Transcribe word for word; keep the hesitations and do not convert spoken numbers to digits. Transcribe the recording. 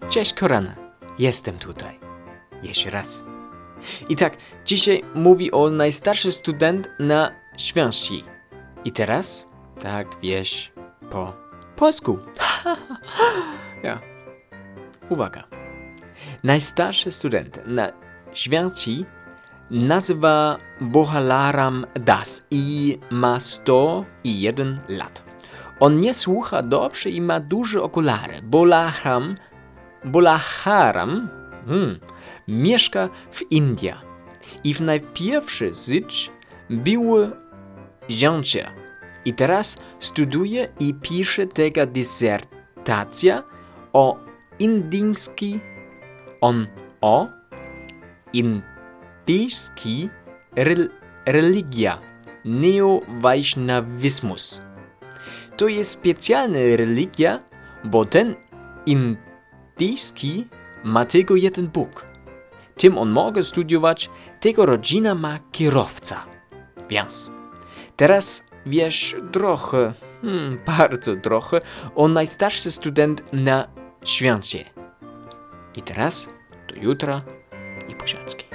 Cześć Korana, jestem tutaj. Jeszcze raz. I tak, dzisiaj mówi o najstarszy student na świecie. I teraz, tak wiesz, po polsku. Ja. Uwaga. Najstarszy student na świecie nazywa Bohalaram Das i ma sto jeden lat. On nie słucha dobrze i ma duże okulary. Bolaharam, Bolaharam hmm, mieszka w Indii. I w najpierwszy żyć był zięcia. I teraz studuje i pisze tego dysertację o indyjski, on o indyjski rel, religia, neo-Vaishnavismus. To jest specjalna religia, bo ten indyjski ma tylko jeden Bóg. Tym on może studiować, tego rodzina ma kierowca. Więc teraz wiesz trochę, hmm, bardzo trochę, o najstarszy student na świecie. I teraz do jutra i posiadki.